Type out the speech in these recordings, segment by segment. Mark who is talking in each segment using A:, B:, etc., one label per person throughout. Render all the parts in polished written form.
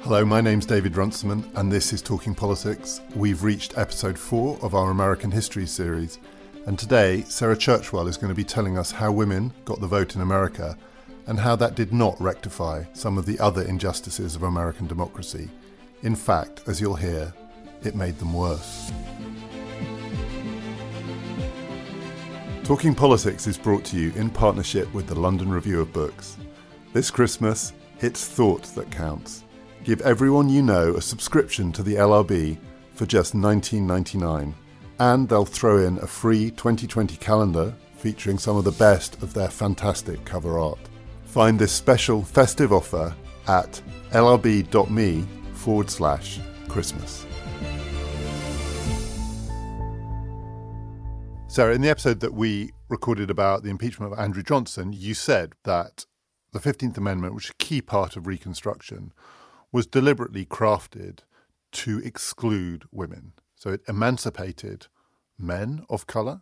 A: Hello, my name's David Runciman, and this is Talking Politics. We've reached episode 4 of our American History series, and today Sarah Churchwell is going to be telling us how women got the vote in America and how that did not rectify some of the other injustices of American democracy. In fact, as you'll hear, it made them worse. Talking Politics is brought to you in partnership with the London Review of Books. This Christmas, it's thought that counts. Give everyone you know a subscription to the LRB for just $19.99, and they'll throw in a free 2020 calendar featuring some of the best of their fantastic cover art. Find this special festive offer at lrb.me/Christmas. Sarah, in the episode that we recorded about the impeachment of Andrew Johnson, you said that the 15th Amendment, which is a key part of Reconstruction, was deliberately crafted to exclude women. So it emancipated men of colour,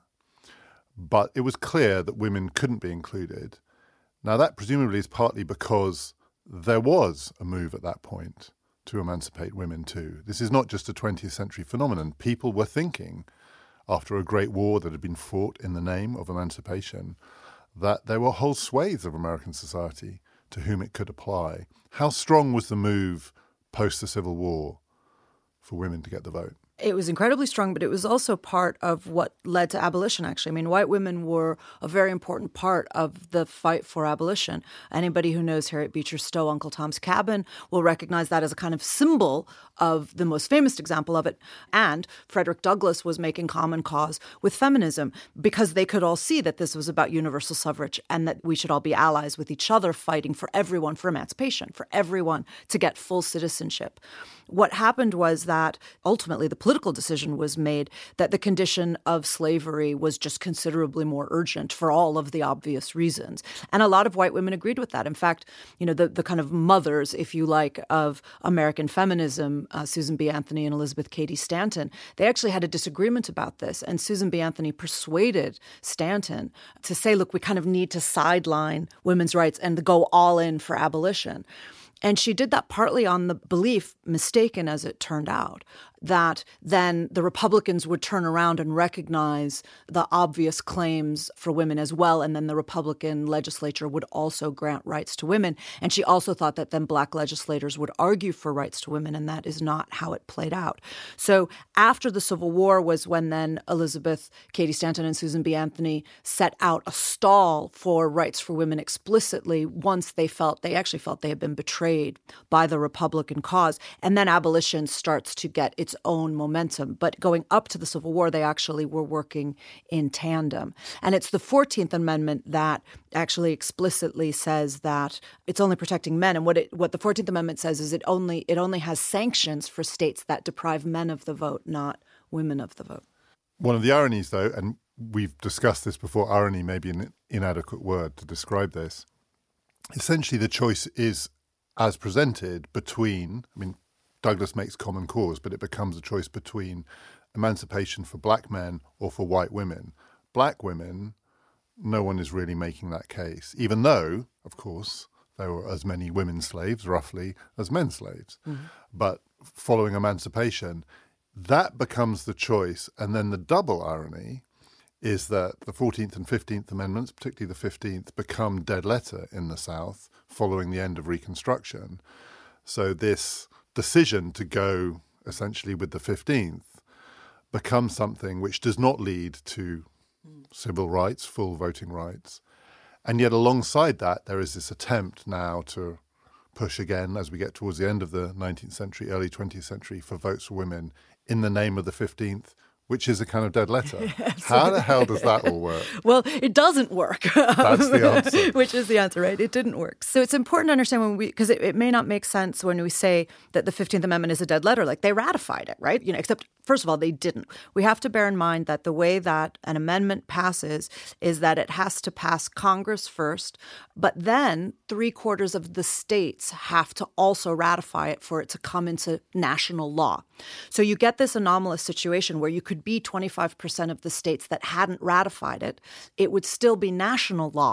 A: but it was clear that women couldn't be included. Now that presumably is partly because there was a move at that point to emancipate women too. This is not just a 20th century phenomenon. People were thinking, after a great war that had been fought in the name of emancipation, that there were whole swathes of American society to whom it could apply. How strong was the move post the Civil War for women to get the vote?
B: It was incredibly strong, but it was also part of what led to abolition, actually. I mean, white women were a very important part of the fight for abolition. Anybody who knows Harriet Beecher Stowe, Uncle Tom's Cabin, will recognize that as a kind of symbol of the most famous example of it. And Frederick Douglass was making common cause with feminism because they could all see that this was about universal suffrage and that we should all be allies with each other fighting for everyone for emancipation, for everyone to get full citizenship. What happened was that ultimately the political decision was made that the condition of slavery was just considerably more urgent for all of the obvious reasons. And a lot of white women agreed with that. In fact, you know, the kind of mothers, if you like, of American feminism, Susan B. Anthony and Elizabeth Cady Stanton, they actually had a disagreement about this. And Susan B. Anthony persuaded Stanton to say, look, we kind of need to sideline women's rights and go all in for abolition. And she did that partly on the belief, mistaken as it turned out, that then the Republicans would turn around and recognize the obvious claims for women as well, and then the Republican legislature would also grant rights to women. And she also thought that then black legislators would argue for rights to women, and that is not how it played out. So after the Civil War was when then Elizabeth Cady Stanton and Susan B. Anthony set out a stall for rights for women explicitly once they actually felt they had been betrayed by the Republican cause. And then abolition starts to get its own momentum. But going up to the Civil War, they actually were working in tandem. And it's the 14th Amendment that actually explicitly says that it's only protecting men. And what the 14th Amendment says is it only has sanctions for states that deprive men of the vote, not women of the vote.
A: One of the ironies, though, and we've discussed this before, irony may be an inadequate word to describe this. Essentially, the choice is as presented between, Douglass makes common cause, but it becomes a choice between emancipation for black men or for white women. Black women, no one is really making that case, even though, of course, there were as many women slaves, roughly, as men slaves. Mm-hmm. But following emancipation, that becomes the choice. And then the double irony is that the 14th and 15th Amendments, particularly the 15th, become dead letter in the South following the end of Reconstruction. So this decision to go essentially with the 15th becomes something which does not lead to civil rights, full voting rights. And yet alongside that, there is this attempt now to push again as we get towards the end of the 19th century, early 20th century for votes for women in the name of the 15th, which is a kind of dead letter. How the hell does that all work?
B: Well, it doesn't work.
A: That's the answer.
B: Which is the answer, right? It didn't work. So it's important to understand because it may not make sense when we say that the 15th Amendment is a dead letter. Like, they ratified it, right? Except, first of all, they didn't. We have to bear in mind that the way that an amendment passes is that it has to pass Congress first, but then 3/4 of the states have to also ratify it for it to come into national law. So you get this anomalous situation where you could be 25% of the states that hadn't ratified it. It would still be national law,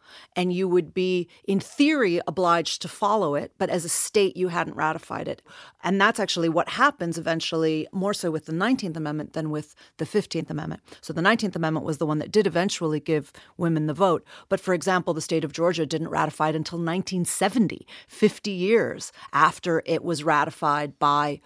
B: and you would be, in theory, obliged to follow it, but as a state, you hadn't ratified it. And that's actually what happens eventually, more so with the 19th Amendment than with the 15th Amendment. So the 19th Amendment was the one that did eventually give women the vote. But for example, the state of Georgia didn't ratify it until 1970, 50 years after it was ratified by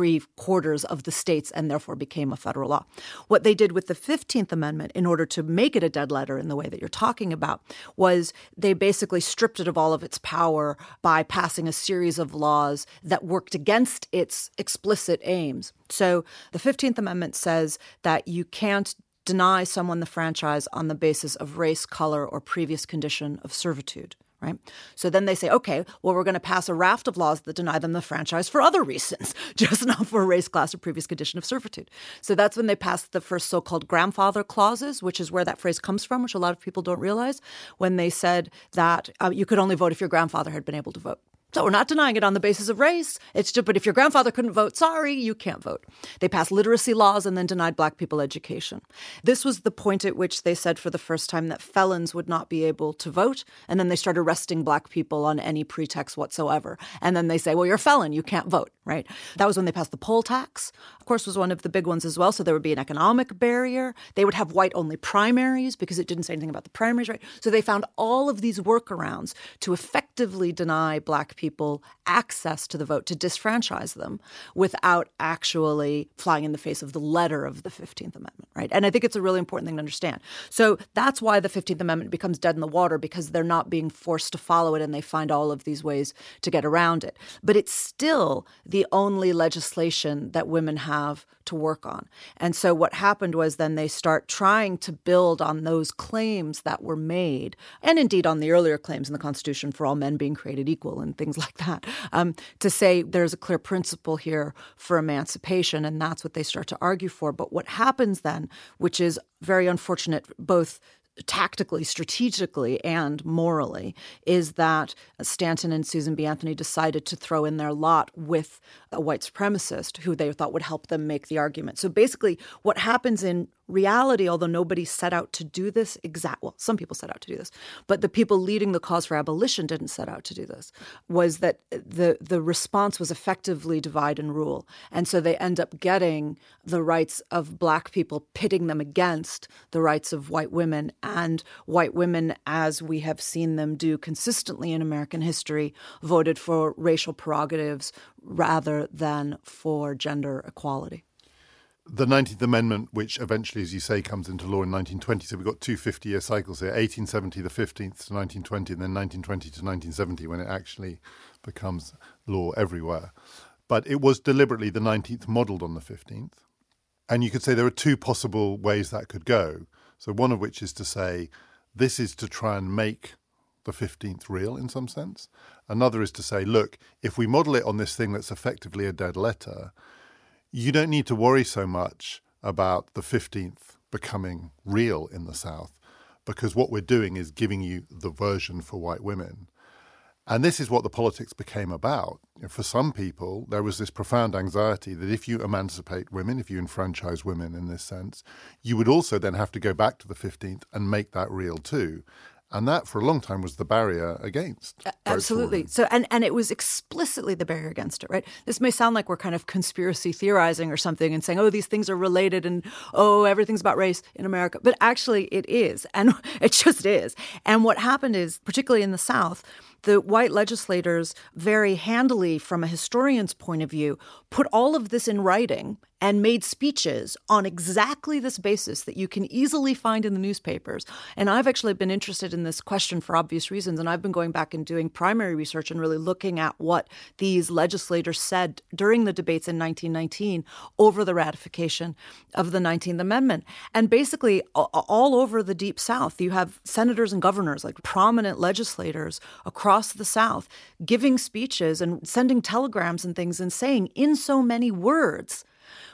B: 3/4 of the states and therefore became a federal law. What they did with the 15th Amendment in order to make it a dead letter in the way that you're talking about was they basically stripped it of all of its power by passing a series of laws that worked against its explicit aims. So the 15th Amendment says that you can't deny someone the franchise on the basis of race, color, or previous condition of servitude. Right? So then they say, okay, well, we're going to pass a raft of laws that deny them the franchise for other reasons, just not for race, class, or previous condition of servitude. So that's when they passed the first so-called grandfather clauses, which is where that phrase comes from, which a lot of people don't realize, when they said that you could only vote if your grandfather had been able to vote. So we're not denying it on the basis of race. It's just, but if your grandfather couldn't vote, sorry, you can't vote. They passed literacy laws and then denied black people education. This was the point at which they said for the first time that felons would not be able to vote. And then they started arresting black people on any pretext whatsoever. And then they say, well, you're a felon, you can't vote, right? That was when they passed the poll tax, of course, was one of the big ones as well. So there would be an economic barrier. They would have white-only primaries because it didn't say anything about the primaries, right? So they found all of these workarounds to effectively deny black people access to the vote, to disfranchise them without actually flying in the face of the letter of the 15th Amendment, right? And I think it's a really important thing to understand. So that's why the 15th Amendment becomes dead in the water, because they're not being forced to follow it and they find all of these ways to get around it. But it's still the only legislation that women have to work on. And so what happened was then they start trying to build on those claims that were made, and indeed on the earlier claims in the Constitution for all men being created equal and things like that, to say there's a clear principle here for emancipation, and that's what they start to argue for. But what happens then, which is very unfortunate both tactically, strategically, and morally, is that Stanton and Susan B. Anthony decided to throw in their lot with a white supremacist who they thought would help them make the argument. So basically what happens in reality, although nobody set out to do this well, some people set out to do this, but the people leading the cause for abolition didn't set out to do this, was that the response was effectively divide and rule. And so they end up getting the rights of black people, pitting them against the rights of white women. And white women, as we have seen them do consistently in American history, voted for racial prerogatives rather than for gender equality.
A: The 19th Amendment, which eventually, as you say, comes into law in 1920, so we've got two 50-year cycles here, 1870, the 15th to 1920, and then 1920 to 1970, when it actually becomes law everywhere. But it was deliberately the 19th modelled on the 15th. And you could say there are two possible ways that could go. So one of which is to say this is to try and make the 15th real in some sense. Another is to say, look, if we model it on this thing that's effectively a dead letter, you don't need to worry so much about the 15th becoming real in the South, because what we're doing is giving you the version for white women. And this is what the politics became about. For some people, there was this profound anxiety that if you emancipate women, if you enfranchise women in this sense, you would also then have to go back to the 15th and make that real too. And that, for a long time, was the barrier against.
B: Absolutely. So, and it was explicitly the barrier against it, right? This may sound like we're kind of conspiracy theorizing or something and saying, oh, these things are related and, oh, everything's about race in America. But actually it is. And it just is. And what happened is, particularly in the South, the white legislators very handily, from a historian's point of view, put all of this in writing and made speeches on exactly this basis that you can easily find in the newspapers. And I've actually been interested in this question for obvious reasons. And I've been going back and doing primary research and really looking at what these legislators said during the debates in 1919 over the ratification of the 19th Amendment. And basically all over the Deep South, you have senators and governors, like prominent legislators across the South, giving speeches and sending telegrams and things and saying in so many words,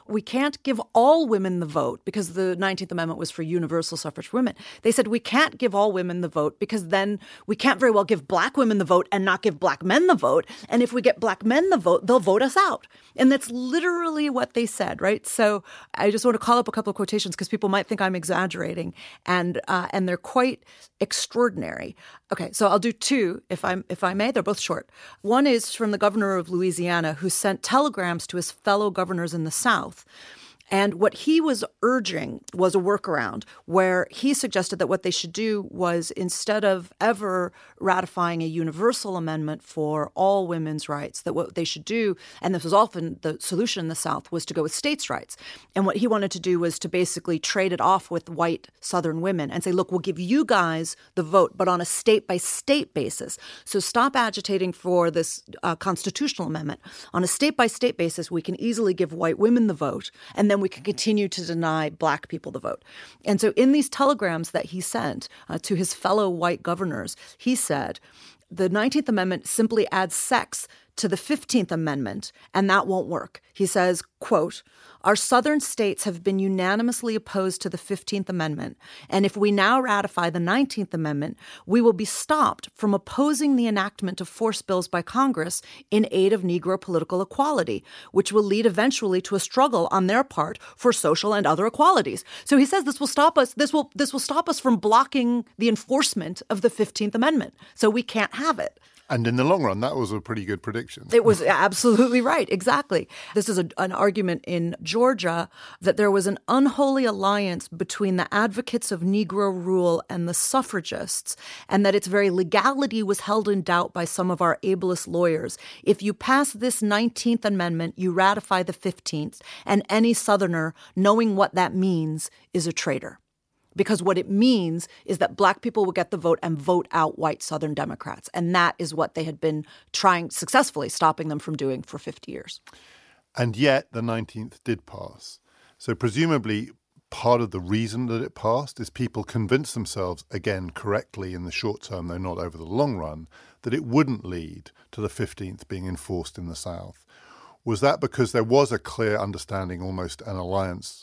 B: we can't give all women the vote because the 19th Amendment was for universal suffrage for women. They said we can't give all women the vote because then we can't very well give black women the vote and not give black men the vote. And if we get black men the vote, they'll vote us out. And that's literally what they said, right? So I just want to call up a couple of quotations because people might think I'm exaggerating, and they're quite extraordinary. Okay, so I'll do two, if I may. They're both short. One is from the governor of Louisiana, who sent telegrams to his fellow governors in the South. And what he was urging was a workaround where he suggested that what they should do was, instead of ever ratifying a universal amendment for all women's rights, that what they should do, and this was often the solution in the South, was to go with states' rights. And what he wanted to do was to basically trade it off with white Southern women and say, look, we'll give you guys the vote, but on a state-by-state basis. So stop agitating for this constitutional amendment. On a state-by-state basis, we can easily give white women the vote, and then we can continue to deny black people the vote. And so in these telegrams that he sent to his fellow white governors, he said, the 19th Amendment simply adds sex to the 15th Amendment, and that won't work. He says, quote, our southern states have been unanimously opposed to the 15th Amendment, and if we now ratify the 19th Amendment, we will be stopped from opposing the enactment of force bills by Congress in aid of Negro political equality, which will lead eventually to a struggle on their part for social and other equalities. So he says this will stop us. This will stop us from blocking the enforcement of the 15th Amendment. So we can't have it.
A: And in the long run, that was a pretty good prediction.
B: It was absolutely right. Exactly. This is an argument in Georgia that there was an unholy alliance between the advocates of Negro rule and the suffragists, and that its very legality was held in doubt by some of our ablest lawyers. If you pass this 19th Amendment, you ratify the 15th, and any Southerner, knowing what that means, is a traitor. Because what it means is that black people will get the vote and vote out white Southern Democrats. And that is what they had been trying successfully stopping them from doing for 50 years.
A: And yet the 19th did pass. So presumably part of the reason that it passed is people convinced themselves, again, correctly in the short term, though not over the long run, that it wouldn't lead to the 15th being enforced in the South. Was that because there was a clear understanding, almost an alliance,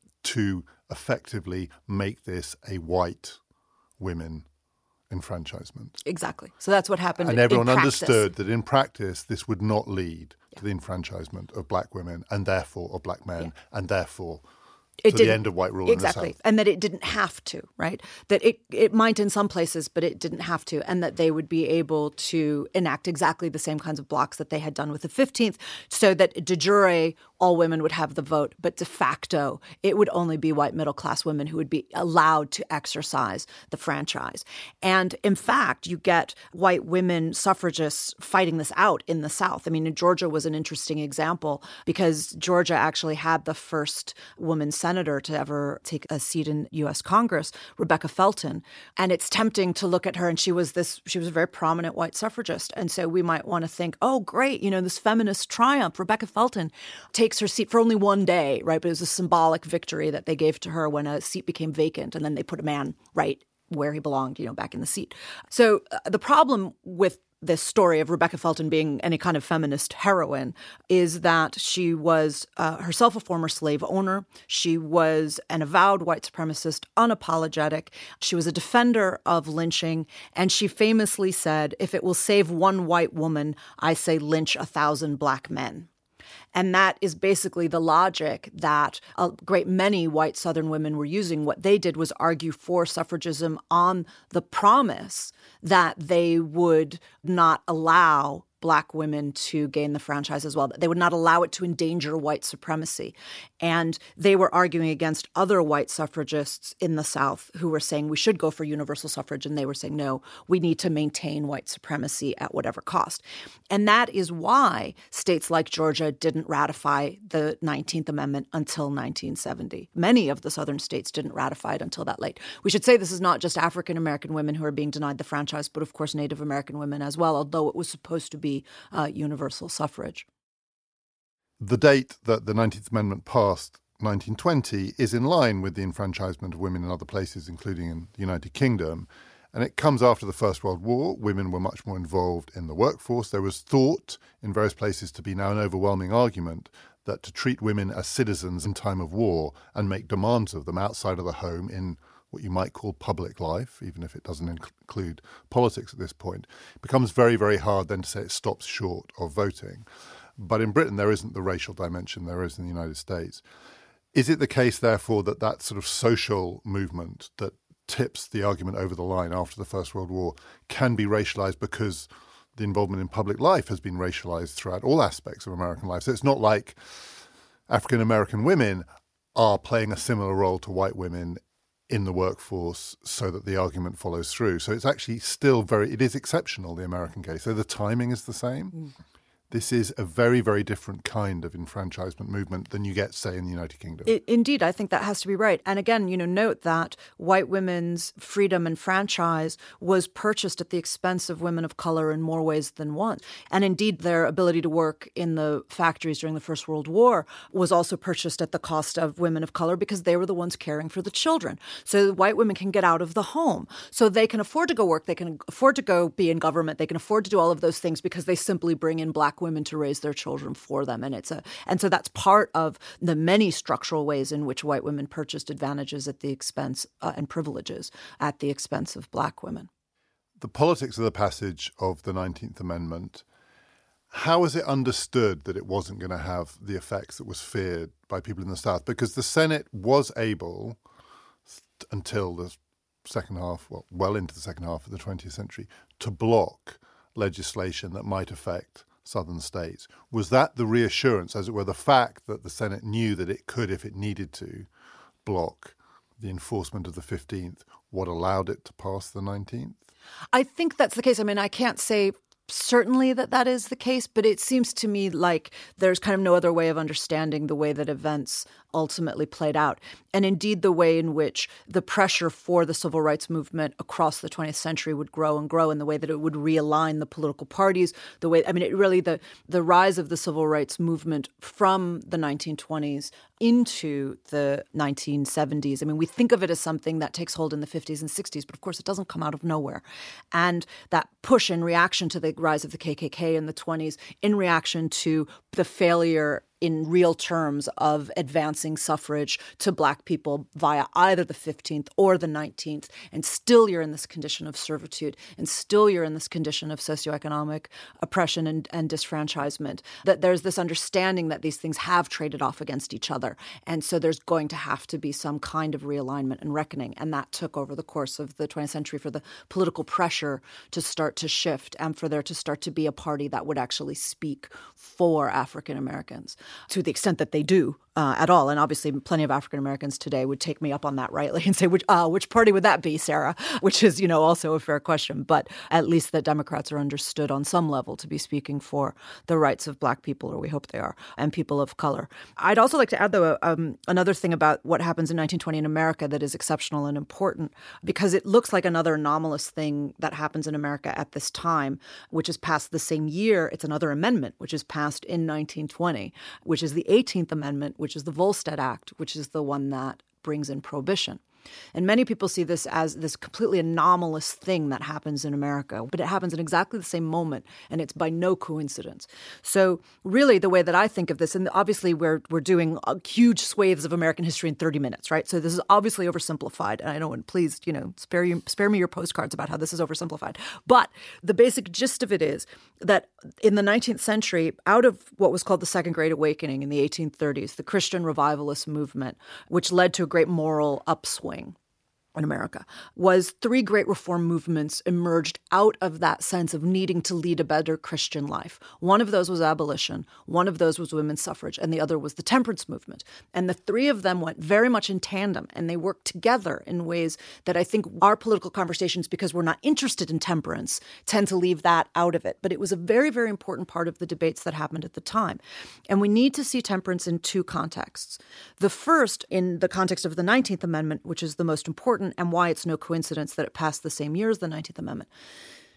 A: to effectively make this a white women enfranchisement?
B: Exactly. So that's what happened.
A: And everyone understood that in practice, this would not lead to the enfranchisement of black women and therefore of black men and therefore to the end of white rule in the South.
B: Exactly. And that it didn't have to, right? That it might in some places, but it didn't have to. And that they would be able to enact exactly the same kinds of blocks that they had done with the 15th, so that de jure, all women would have the vote. But de facto, it would only be white middle-class women who would be allowed to exercise the franchise. And in fact, you get white women suffragists fighting this out in the South. I mean, Georgia was an interesting example because Georgia actually had the first woman senator to ever take a seat in U.S. Congress, Rebecca Felton. And it's tempting to look at her, and she was a very prominent white suffragist. And so we might want to think, oh, great, this feminist triumph. Rebecca Felton takes her seat for only one day, right? But it was a symbolic victory that they gave to her when a seat became vacant, and then they put a man right where he belonged, back in the seat. So the problem with this story of Rebecca Felton being any kind of feminist heroine is that she was herself a former slave owner. She was an avowed white supremacist, unapologetic. She was a defender of lynching. And she famously said, if it will save one white woman, I say lynch 1,000 black men. And that is basically the logic that a great many white Southern women were using. What they did was argue for suffragism on the promise that they would not allow black women to gain the franchise as well. They would not allow it to endanger white supremacy. And they were arguing against other white suffragists in the South who were saying we should go for universal suffrage. And they were saying, no, we need to maintain white supremacy at whatever cost. And that is why states like Georgia didn't ratify the 19th Amendment until 1970. Many of the Southern states didn't ratify it until that late. We should say this is not just African-American women who are being denied the franchise, but of course Native American women as well, although it was supposed to be universal suffrage.
A: The date that the 19th Amendment passed, 1920, is in line with the enfranchisement of women in other places, including in the United Kingdom. And it comes after the First World War. Women were much more involved in the workforce. There was thought in various places to be now an overwhelming argument that to treat women as citizens in time of war and make demands of them outside of the home in what you might call public life, even if it doesn't include politics at this point, becomes very, very hard then to say it stops short of voting. But in Britain, there isn't the racial dimension there is in the United States. Is it the case, therefore, that that sort of social movement that tips the argument over the line after the First World War can be racialized because the involvement in public life has been racialized throughout all aspects of American life? So it's not like African American women are playing a similar role to white women in the workforce so that the argument follows through. So it's actually still it is exceptional, the American case. So the timing is the same. This is a very, very different kind of enfranchisement movement than you get, say, in the United Kingdom.
B: Indeed, I think that has to be right. And again, note that white women's freedom and franchise was purchased at the expense of women of color in more ways than one. And indeed, their ability to work in the factories during the First World War was also purchased at the cost of women of color because they were the ones caring for the children. So white women can get out of the home. So they can afford to go work. They can afford to go be in government. They can afford to do all of those things because they simply bring in black women to raise their children for them. And so that's part of the many structural ways in which white women purchased advantages at the expense and privileges at the expense of black women.
A: The politics of the passage of the 19th Amendment, how is it understood that it wasn't going to have the effects that was feared by people in the South? Because the Senate was able, until the second half, well into the second half of the 20th century, to block legislation that might affect southern states. Was that the reassurance, as it were, the fact that the Senate knew that it could, if it needed to, block the enforcement of the 15th, what allowed it to pass the 19th?
B: I think that's the case. I mean, I can't say certainly that is the case, but it seems to me like there's kind of no other way of understanding the way that events ultimately played out. And indeed, the way in which the pressure for the civil rights movement across the 20th century would grow and grow, and the way that it would realign the political parties, the rise of the civil rights movement from the 1920s into the 1970s. I mean, we think of it as something that takes hold in the 50s and 60s, but of course it doesn't come out of nowhere. And that push in reaction to the rise of the KKK in the 20s, in reaction to the failure in real terms of advancing suffrage to black people via either the 15th or the 19th. And still you're in this condition of servitude, and still you're in this condition of socioeconomic oppression and disfranchisement, that there's this understanding that these things have traded off against each other. And so there's going to have to be some kind of realignment and reckoning. And that took over the course of the 20th century for the political pressure to start to shift and for there to start to be a party that would actually speak for African Americans, to the extent that they do at all. And obviously plenty of African Americans today would take me up on that rightly and say, which party would that be, Sarah? Which is, also a fair question. But at least the Democrats are understood on some level to be speaking for the rights of black people, or we hope they are, and people of color. I'd also like to add, though, another thing about what happens in 1920 in America that is exceptional and important, because it looks like another anomalous thing that happens in America at this time, which is passed the same year. It's another amendment, which is passed in 1920, which is the 18th Amendment, which is the Volstead Act, which is the one that brings in prohibition. And many people see this as this completely anomalous thing that happens in America, but it happens in exactly the same moment, and it's by no coincidence. So really the way that I think of this, and obviously we're doing huge swathes of American history in 30 minutes, right? So this is obviously oversimplified, and I know, and please, spare me your postcards about how this is oversimplified. But the basic gist of it is that in the 19th century, out of what was called the Second Great Awakening in the 1830s, the Christian revivalist movement, which led to a great moral upswing in America, was three great reform movements emerged out of that sense of needing to lead a better Christian life. One of those was abolition, one of those was women's suffrage, and the other was the temperance movement. And the three of them went very much in tandem, and they worked together in ways that I think our political conversations, because we're not interested in temperance, tend to leave that out of it. But it was a very, very important part of the debates that happened at the time. And we need to see temperance in two contexts. The first, in the context of the 19th Amendment, which is the most important, and why it's no coincidence that it passed the same year as the 19th Amendment.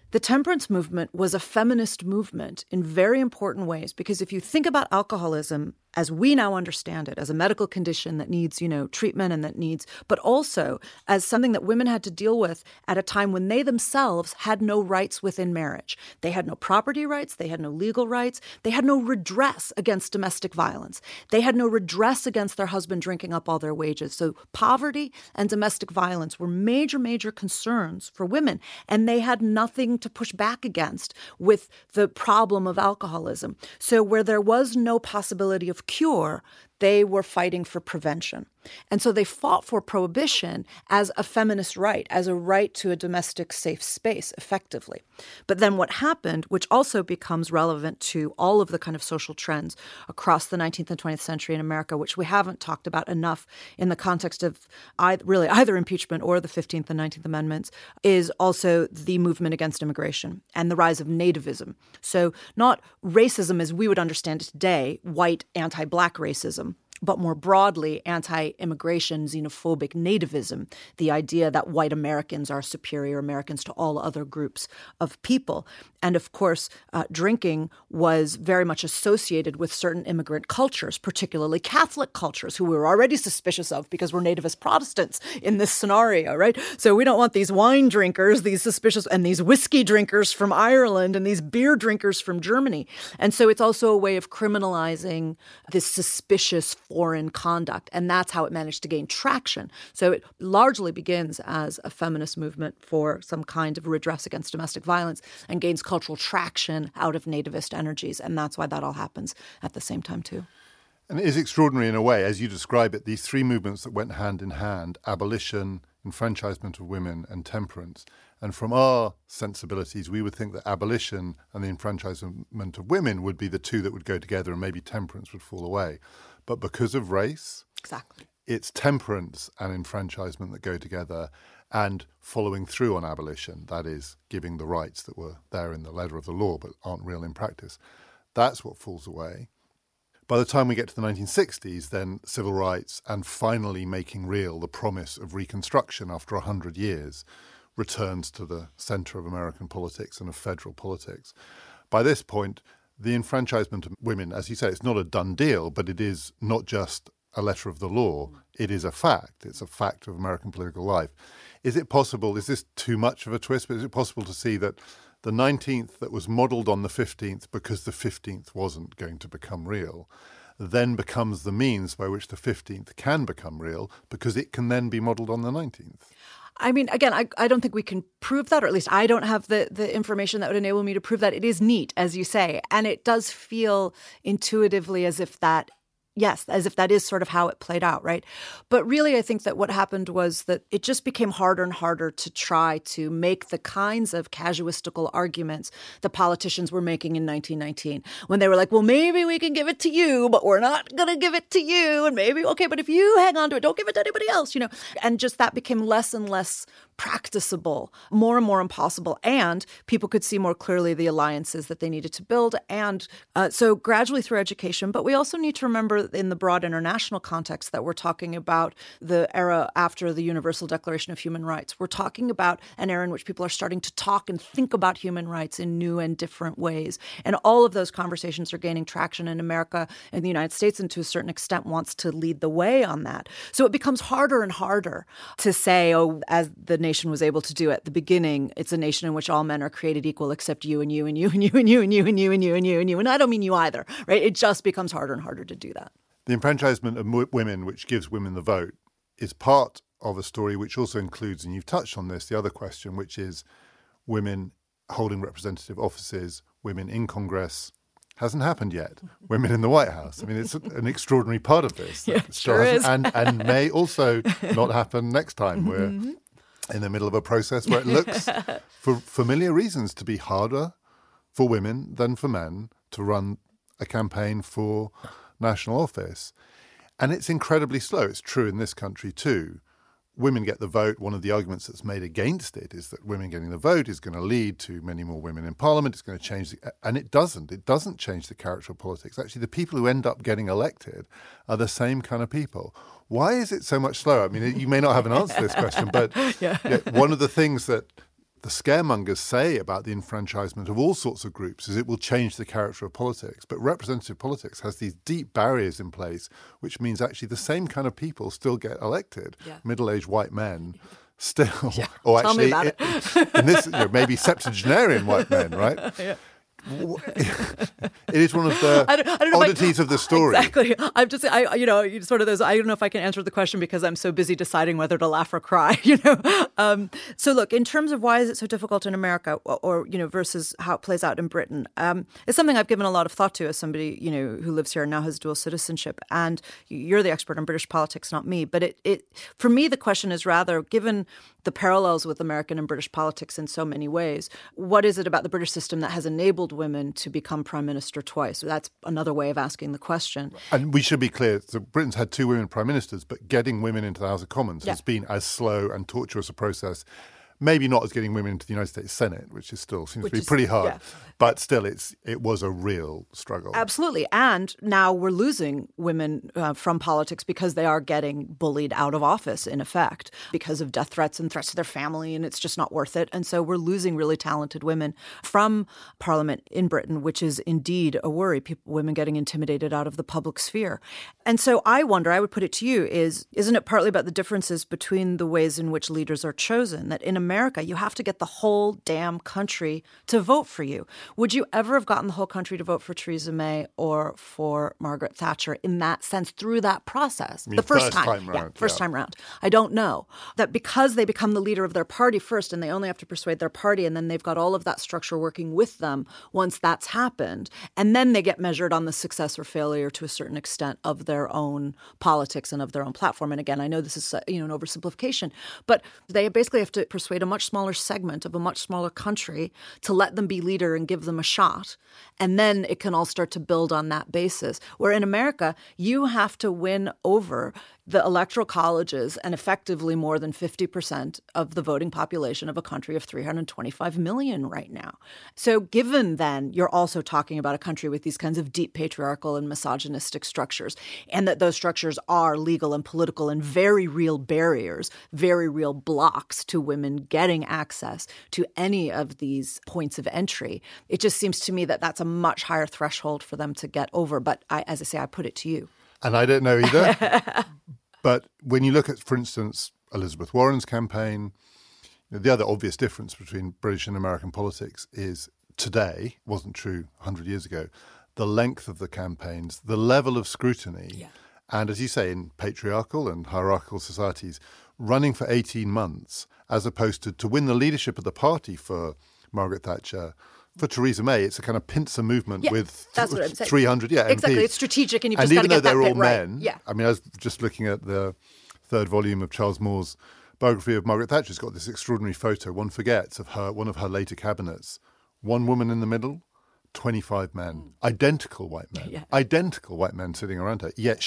B: The temperance movement was a feminist movement in very important ways, because if you think about alcoholism as we now understand it, as a medical condition that needs, treatment and that needs, but also as something that women had to deal with at a time when they themselves had no rights within marriage. They had no property rights. They had no legal rights. They had no redress against domestic violence. They had no redress against their husband drinking up all their wages. So poverty and domestic violence were major, major concerns for women, and they had nothing to push back against with the problem of alcoholism. So where there was no possibility of cure, they were fighting for prevention. And so they fought for prohibition as a feminist right, as a right to a domestic safe space, effectively. But then what happened, which also becomes relevant to all of the kind of social trends across the 19th and 20th century in America, which we haven't talked about enough in the context of either impeachment or the 15th and 19th Amendments, is also the movement against immigration and the rise of nativism. So not racism as we would understand it today, white anti-black racism, but more broadly, anti-immigration, xenophobic nativism, the idea that white Americans are superior Americans to all other groups of people. And of course, drinking was very much associated with certain immigrant cultures, particularly Catholic cultures, who we were already suspicious of because we're nativist Protestants in this scenario, right? So we don't want these wine drinkers, these suspicious, and these whiskey drinkers from Ireland and these beer drinkers from Germany. And so it's also a way of criminalizing this suspicious foreign conduct. And that's how it managed to gain traction. So it largely begins as a feminist movement for some kind of redress against domestic violence and gains cultural traction out of nativist energies. And that's why that all happens at the same time, too.
A: And it is extraordinary in a way, as you describe it, these three movements that went hand in hand, abolition, enfranchisement of women, and temperance. And from our sensibilities, we would think that abolition and the enfranchisement of women would be the two that would go together, and maybe temperance would fall away. But because of race,
B: exactly,
A: it's temperance and enfranchisement that go together, and following through on abolition, that is, giving the rights that were there in the letter of the law but aren't real in practice. That's what falls away. By the time we get to the 1960s, then civil rights and finally making real the promise of Reconstruction after 100 years returns to the centre of American politics and of federal politics. By this point, the enfranchisement of women, as you say, it's not a done deal, but it is not just a letter of the law. It is a fact. It's a fact of American political life. Is it possible, is this too much of a twist, but is it possible to see that the 19th that was modelled on the 15th because the 15th wasn't going to become real, then becomes the means by which the 15th can become real because it can then be modelled on the 19th?
B: I mean, again, I don't think we can prove that, or at least I don't have the information that would enable me to prove that. It is neat, as you say, and it does feel intuitively as if that is sort of how it played out, right? But really, I think that what happened was that it just became harder and harder to try to make the kinds of casuistical arguments the politicians were making in 1919, when they were like, well, maybe we can give it to you, but we're not going to give it to you. And maybe, okay, but if you hang on to it, don't give it to anybody else, And just that became less and less practicable, more and more impossible. And people could see more clearly the alliances that they needed to build. And so gradually through education, but we also need to remember in the broad international context that we're talking about the era after the Universal Declaration of Human Rights. We're talking about an era in which people are starting to talk and think about human rights in new and different ways. And all of those conversations are gaining traction in America, and the United States, and to a certain extent wants to lead the way on that. So it becomes harder and harder to say, oh, as the nation was able to do at the beginning, it's a nation in which all men are created equal except you and you and you and you and you and you and you and you and you and you. And I don't mean you either, right? It just becomes harder and harder to do that.
A: The enfranchisement of women, which gives women the vote, is part of a story which also includes, and you've touched on this, the other question, which is women holding representative offices, women in Congress. Hasn't happened yet. Women in the White House. I mean, it's an extraordinary part of this.
B: Yeah, it sure is.
A: And may also not happen next time. We're in the middle of a process where it looks, for familiar reasons, to be harder for women than for men to run a campaign for national office. And it's incredibly slow. It's true in this country too. Women get the vote. One of the arguments that's made against it is that women getting the vote is going to lead to many more women in parliament. It's going to change, and it doesn't. It doesn't change the character of politics. Actually, the people who end up getting elected are the same kind of people. Why is it so much slower? I mean, you may not have an answer to this question, but one of the things that the scaremongers say about the enfranchisement of all sorts of groups is it will change the character of politics. But representative politics has these deep barriers in place, which means actually the same kind of people still get elected. Yeah. Middle-aged white men still, or
B: Tell
A: actually,
B: me about it.
A: in this, maybe septuagenarian white men, right? Yeah. It is one of the oddities of the story.
B: Exactly. I'm just, sort of those. I don't know if I can answer the question because I'm so busy deciding whether to laugh or cry. So look, in terms of why is it so difficult in America, or versus how it plays out in Britain, it's something I've given a lot of thought to as somebody who lives here and now has dual citizenship. And you're the expert on British politics, not me. But it for me, the question is rather, given the parallels with American and British politics in so many ways, what is it about the British system that has enabled women to become prime minister twice? So that's another way of asking the question.
A: And we should be clear, so Britain's had 2 women prime ministers, but getting women into the House of Commons has been as slow and tortuous a process. Maybe not as getting women into the United States Senate, which is still seems to be pretty hard. Yeah. But still, it was a real struggle.
B: Absolutely. And now we're losing women from politics because they are getting bullied out of office, in effect, because of death threats and threats to their family, and it's just not worth it. And so we're losing really talented women from Parliament in Britain, which is indeed a worry, women getting intimidated out of the public sphere. And so I wonder, I would put it to you, isn't it partly about the differences between the ways in which leaders are chosen, that in America, you have to get the whole damn country to vote for you. Would you ever have gotten the whole country to vote for Theresa May or for Margaret Thatcher in that sense through that process?
A: The first time round.
B: First time round. I don't know. That because they become the leader of their party first and they only have to persuade their party, and then they've got all of that structure working with them once that's happened. And then they get measured on the success or failure to a certain extent of their own politics and of their own platform. And again, I know this is an oversimplification, but they basically have to persuade a much smaller segment of a much smaller country to let them be leader and give them a shot. And then it can all start to build on that basis. Where in America, you have to win over the electoral colleges and effectively more than 50% of the voting population of a country of 325 million right now. So given then you're also talking about a country with these kinds of deep patriarchal and misogynistic structures, and that those structures are legal and political and very real barriers, very real blocks to women getting access to any of these points of entry, it just seems to me that that's a much higher threshold for them to get over. But as I say, I put it to you.
A: And I don't know either. But when you look at, for instance, Elizabeth Warren's campaign, the other obvious difference between British and American politics is today, wasn't true 100 years ago, the length of the campaigns, the level of scrutiny. Yeah. And as you say, in patriarchal and hierarchical societies, running for 18 months, as opposed to win the leadership of the party for Margaret Thatcher. For Theresa May, it's a kind of pincer movement with 300
B: Exactly,
A: MPs.
B: It's strategic and you've just got to get that bit right.
A: And even though they're all men, I mean, I was just looking at the 3rd volume of Charles Moore's biography of Margaret Thatcher. It's got this extraordinary photo, one forgets, of one of her later cabinets. One woman in the middle, 25 men. Identical white men. Yeah. Identical white men sitting around her. Yet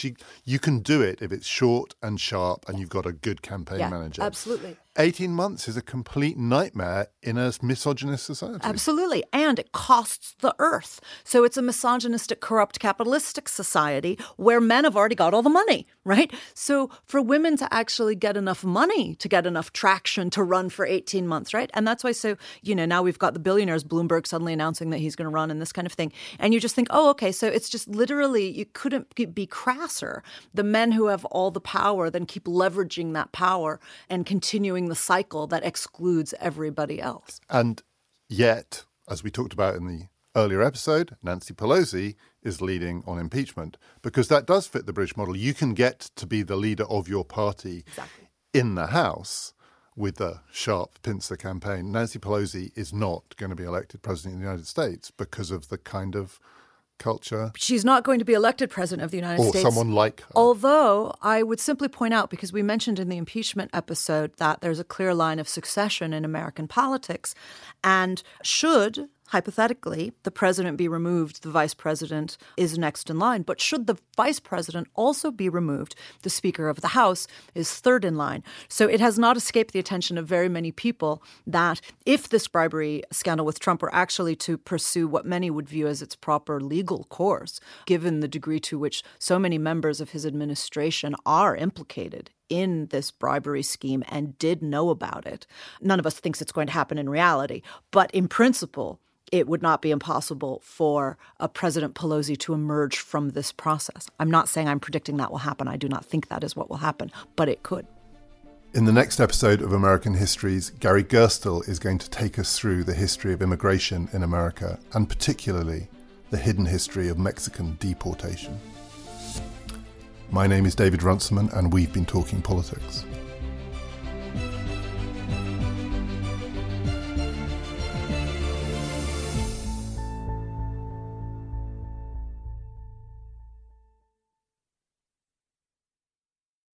A: you can do it if it's short and sharp and you've got a good campaign manager.
B: Absolutely.
A: 18 months is a complete nightmare in a misogynist society.
B: Absolutely. And it costs the earth. So it's a misogynistic, corrupt, capitalistic society where men have already got all the money, right? So for women to actually get enough money, to get enough traction to run for 18 months, right? And that's why, now we've got the billionaires, Bloomberg suddenly announcing that he's going to run and this kind of thing. And you just think, oh, okay, so it's just literally, you couldn't be crasser. The men who have all the power then keep leveraging that power and continuing the cycle that excludes everybody else.
A: And yet, as we talked about in the earlier episode, Nancy Pelosi is leading on impeachment because that does fit the British model. You can get to be the leader of your party in the House with a sharp pincer campaign. Nancy Pelosi is not going to be elected president of the United States because of the kind of culture.
B: She's not going to be elected president of the United States.
A: Or someone like her.
B: Although I would simply point out, because we mentioned in the impeachment episode that there's a clear line of succession in American politics, and should, hypothetically, the president be removed, the vice president is next in line. But should the vice president also be removed, the Speaker of the House is third in line. So it has not escaped the attention of very many people that if this bribery scandal with Trump were actually to pursue what many would view as its proper legal course, given the degree to which so many members of his administration are implicated in this bribery scheme and did know about it. None of us thinks it's going to happen in reality, but in principle, it would not be impossible for President Pelosi to emerge from this process. I'm not saying I'm predicting that will happen. I do not think that is what will happen, but it could.
A: In the next episode of American Histories, Gary Gerstle is going to take us through the history of immigration in America, and particularly the hidden history of Mexican deportation. My name is David Runciman, and we've been talking politics.